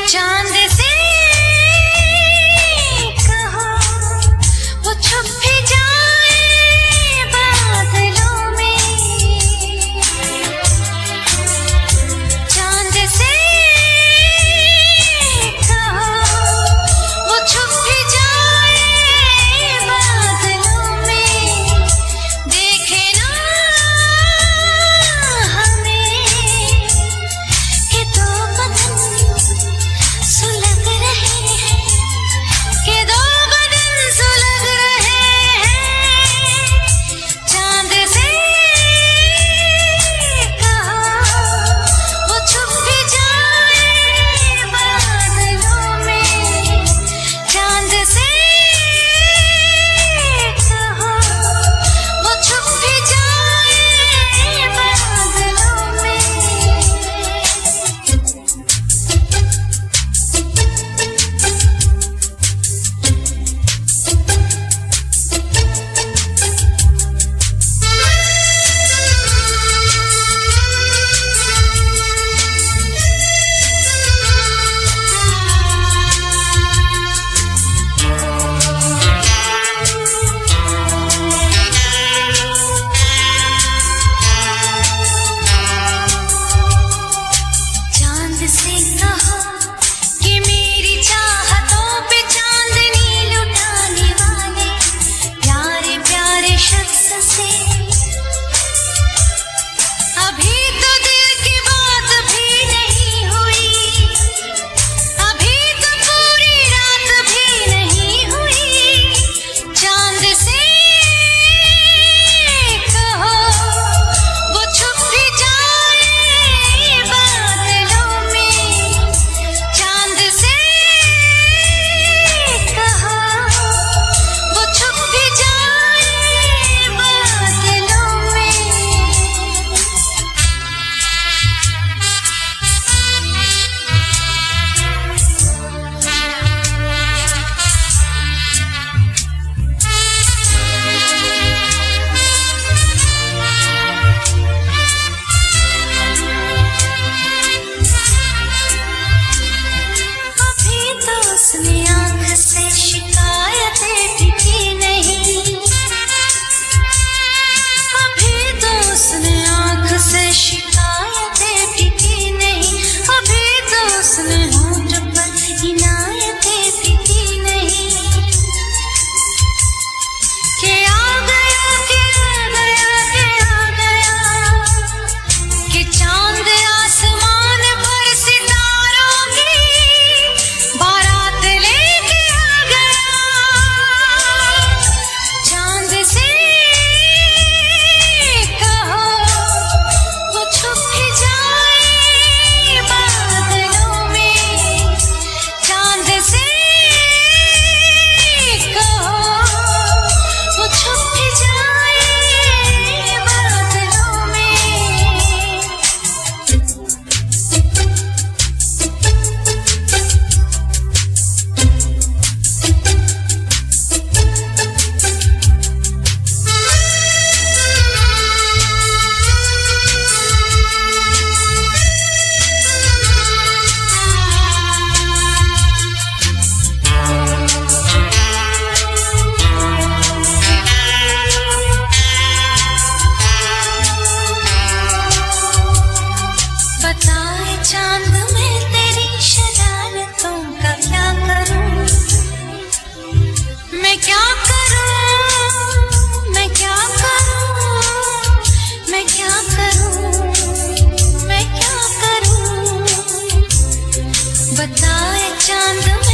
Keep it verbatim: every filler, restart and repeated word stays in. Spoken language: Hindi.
चांद से कहो वो छुप भी जाए बादलों में। चांद से कहो वो छुप भी जाए बादलों में। देखे ना हमें कि दो बदन सुलग रहे हैं, कि दो बदन सुलग रहे हैं। चांद से कहो वो छुप भी जाए बादलों में। चांद से कहो वो छुप भी जाए बादलों में। चांद से कहो कि मेरी चाहतों पे चांदनी लुटाने वाले प्यारे प्यारे शख्स से अभी तो दिल की बात भी नहीं हुई, अभी तो पूरी रात भी नहीं हुई। चांद से कहो वो छुप भी जाए बादलों में। चांद से कहो वो छुप भी जाए बादलों में। अभी तो उसने आँख से शिकायतें भी की नहीं, अभी तो उसने आँख से शिकायतें भी की नहीं। अभी तो उसने होंठ पर इनायतें भी की नहीं। के आ गया के आ गया के आ गया, कि चांद आसमान पर सितारों की बारात लेके आ गया। चांद से कहो वो छुप भी जाए बादलों में। चांद से कहो वो छुप भी जाए बादलों में। बताए चांद मैं तेरी शरारतों का क्या करूं, मैं क्या करूं, मैं क्या करूं, मैं क्या करूं, मैं क्या करूं। बताए चांद